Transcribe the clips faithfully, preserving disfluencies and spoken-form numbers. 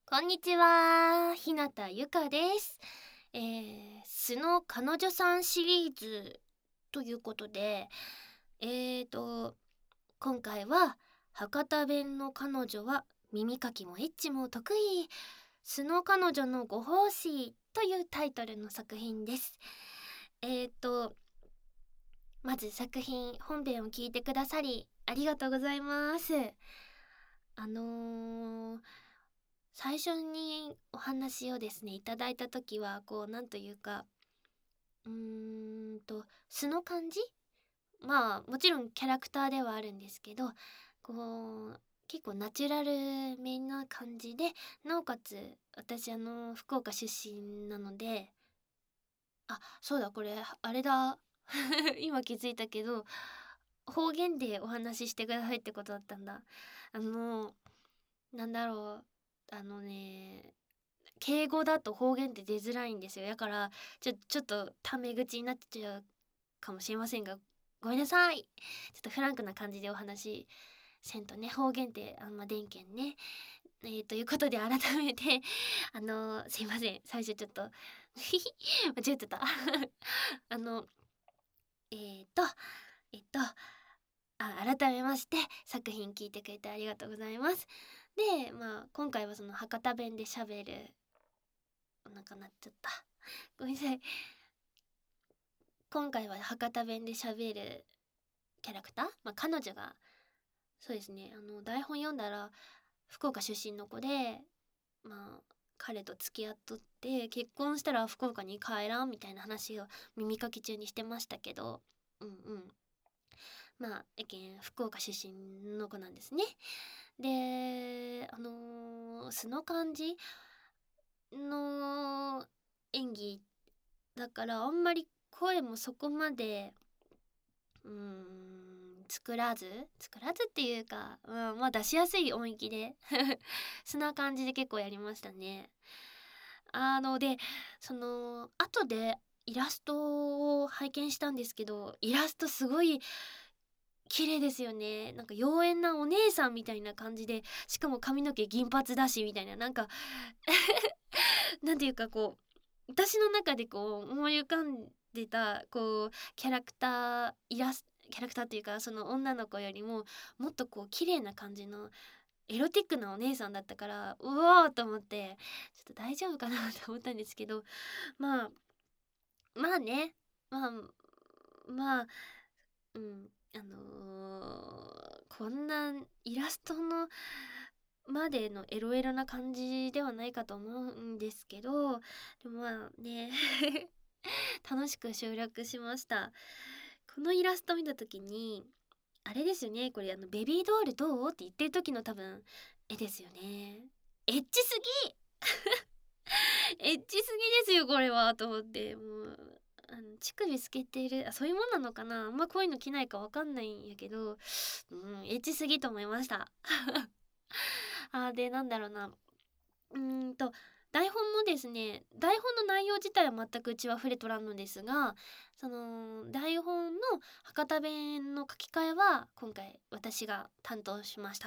こんにちは、日向ゆかです。えー、素の彼女さんシリーズということで、えーと、今回は博多弁の彼女は耳かきもエッチも得意、素の彼女のご奉仕というタイトルの作品です。えーと、まず作品本編を聞いてくださりありがとうございます。あのー最初にお話をですねいただいた時はこうなんというかうーんと素の感じ、まあもちろんキャラクターではあるんですけど、こう結構ナチュラルめな感じで、なおかつ私あの福岡出身なので、あ、そうだこれあれだ今気づいたけど方言でお話ししてくださいってことだったんだ。あのなんだろう、あのね敬語だと方言って出づらいんですよ。だからちょちょっとタメ口になっちゃうかもしれませんがごめんなさい。ちょっとフランクな感じでお話せんとね、方言ってあんまでんけんね。えー、ということで改めてあのすいません、最初ちょっと間違ってたあのえーとえっとあ改めまして作品聞いてくれてありがとうございます。でまあ今回はその博多弁で喋る、お腹鳴っちゃった。ごめんなさい。今回は博多弁で喋るキャラクター、まあ、彼女がそうですね、あの台本読んだら福岡出身の子で、まあ彼と付き合っとって結婚したら福岡に帰らんみたいな話を耳かき中にしてましたけど、うんうん、まあやけん福岡出身の子なんですね。であのー素の感じの演技だからあんまり声もそこまでうーん作らず作らずっていうか、うん、まあ出しやすい音域でそんな感じで結構やりましたね。あのでその後でイラストを拝見したんですけど、イラストすごい綺麗ですよね。なんか妖艶なお姉さんみたいな感じで、しかも髪の毛銀髪だしみたいな、なんかなんていうかこう私の中でこう思い浮かんでたこうキャラクターイラスキャラクターっていうかその女の子よりももっとこう綺麗な感じのエロティックなお姉さんだったから、うわーと思ってちょっと大丈夫かなと思ったんですけど、まあまあね、まあまあうんあのーこんなイラストのまでのエロエロな感じではないかと思うんですけど、でもまあね楽しく省略しました。このイラスト見た時にあれですよね、これあのベビードールどうって言ってる時の多分絵ですよね。エッチすぎエッチすぎですよこれはと思って、もうあの乳首透けてる、あそういうもんなのかな、あんまこういうの着ないかわかんないんやけど、うんエッチすぎと思いましたあでなんだろうな、うーんと台本もですね、台本の内容自体は全くうちは触れとらんのですが、その台本の博多弁の書き換えは今回私が担当しました。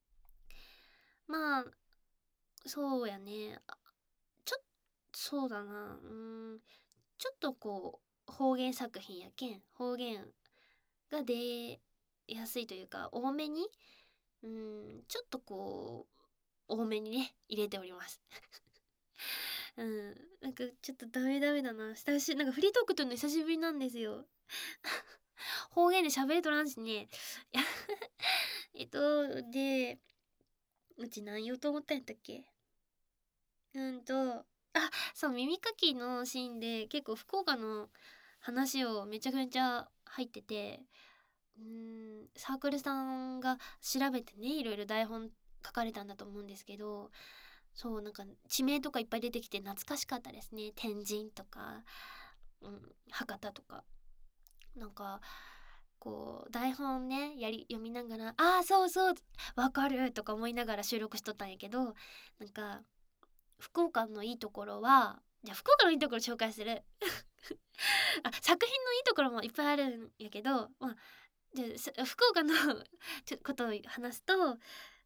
まあそうやね、あちょっそうだな、うーんちょっとこう方言作品やけん方言が出やすいというか多めに、うーんちょっとこう多めにね入れておりますうん、なんかちょっとダメダメだな。久しなんかフリートークとるの久しぶりなんですよ。方言で喋れとらんしね。いやえっと、で、うち何言おうと思ったんやったっけ。うんと、あ、そう、耳かきのシーンで結構福岡の話をめちゃくちゃ入ってて、うーん、サークルさんが調べてね、いろいろ台本書かれたんだと思うんですけど、そうなんか地名とかいっぱい出てきて懐かしかったですね。天神とか、うん、博多とかなんかこう台本ねやり読みながら「ああそうそうわかる」とか思いながら収録しとったんやけど、なんか福岡のいいところはじゃあ福岡のいいところ紹介するあ作品のいいところもいっぱいあるんやけど、まあ、じゃあ福岡のちょことを話すと、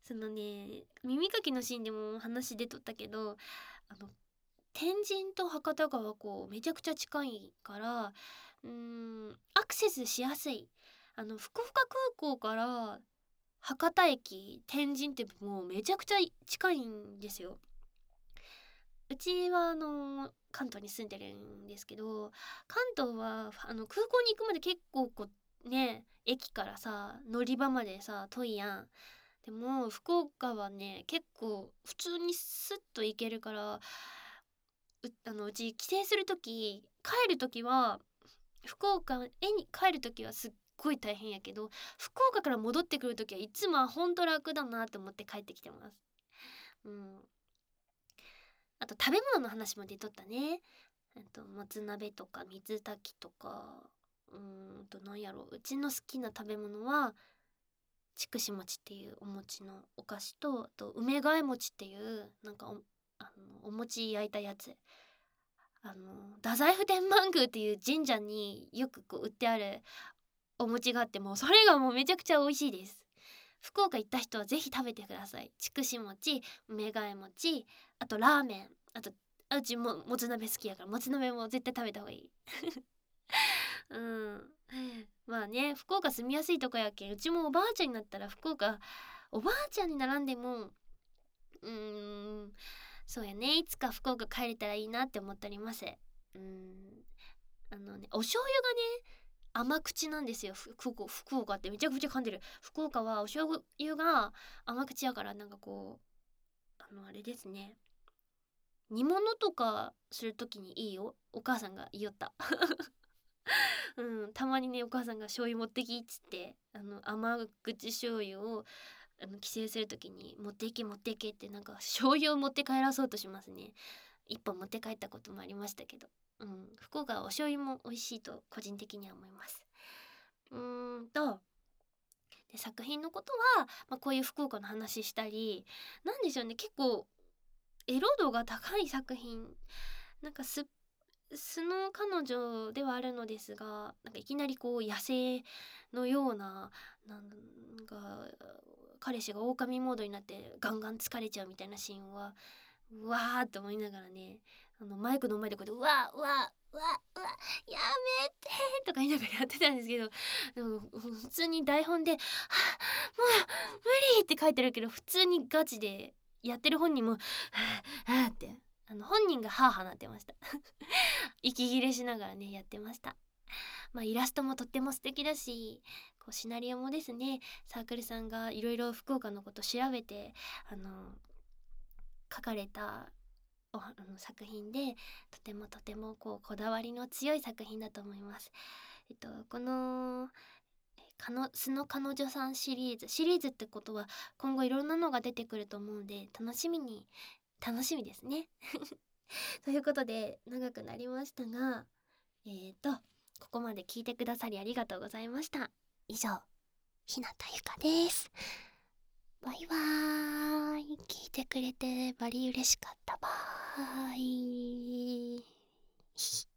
そのね耳かきのシーンでも話出とったけど、あの天神と博多川こうめちゃくちゃ近いから、うーんアクセスしやすい。あの福岡空港から博多駅天神ってもうめちゃくちゃ近いんですよ。うちはあの関東に住んでるんですけど、関東はあの空港に行くまで結構こうね駅からさ乗り場までさ遠いやん。でも福岡はね結構普通にスッと行けるから、うあのうち帰省する時帰る時は福岡へに帰る時はすっごい大変やけど、福岡から戻ってくる時はいつもはほんと楽だなと思って帰ってきてます。うん。あと食べ物の話も出とったね。えっともつ鍋とか水炊きとか、うーんとなんやろう、うちの好きな食べ物は筑紫餅っていうお餅のお菓子と、あと梅替え餅っていうなんかおあのお餅焼いたやつ。あの太宰府天満宮っていう神社によくこう売ってあるお餅があって、もうそれがもうめちゃくちゃ美味しいです。福岡行った人はぜひ食べてください。筑紫餅、梅替え餅、あとラーメン、あとあうちももつ鍋好きやからもつ鍋も絶対食べた方がいい。うん。まあね福岡住みやすいとこやけん、うちもおばあちゃんになったら福岡おばあちゃんに並んでもうーんそうやね、いつか福岡帰れたらいいなって思っております。うん。あのねお醤油がね甘口なんですよ。福岡福岡ってめちゃくちゃ噛んでる。福岡はお醤油が甘口やから、なんかこうあのあれですね、煮物とかするときにいいよ、お母さんが言いよった。うん、たまにねお母さんが醤油持ってきっつってあの甘口醤油をあの帰省するときに持っていけ持っていけってなんか醤油を持って帰らそうとしますね。一本持って帰ったこともありましたけど、うん、福岡はお醤油も美味しいと個人的には思います。うーんとで作品のことは、まあ、こういう福岡の話したりなんでしょうね、結構エロ度が高い作品、なんかす素の彼女ではあるのですが、なんかいきなりこう野生のようななんか彼氏が狼モードになってガンガン疲れちゃうみたいなシーンはうわーって思いながらね、あのマイクの前でこうやって「うわうわうわうわやめて」とか言いながらやってたんですけど、でも普通に台本で「はあもう無理」って書いてるけど、普通にガチでやってる本人も「はあはあ」ってあの本人がハーハーなってました。息切れしながらねやってました。まあイラストもとっても素敵だし、こうシナリオもですね、サークルさんがいろいろ福岡のこと調べてあの書かれたおあの作品で、とてもとてもこうこだわりの強い作品だと思います。えっとこのかの素の彼女さんシリーズシリーズってことは今後いろんなのが出てくると思うんで楽しみに楽しみですね。ということで長くなりましたが、えーとここまで聞いてくださりありがとうございました。以上、ひなたゆかです。バイバーイ。聞いてくれてバリ嬉しかった。バイ。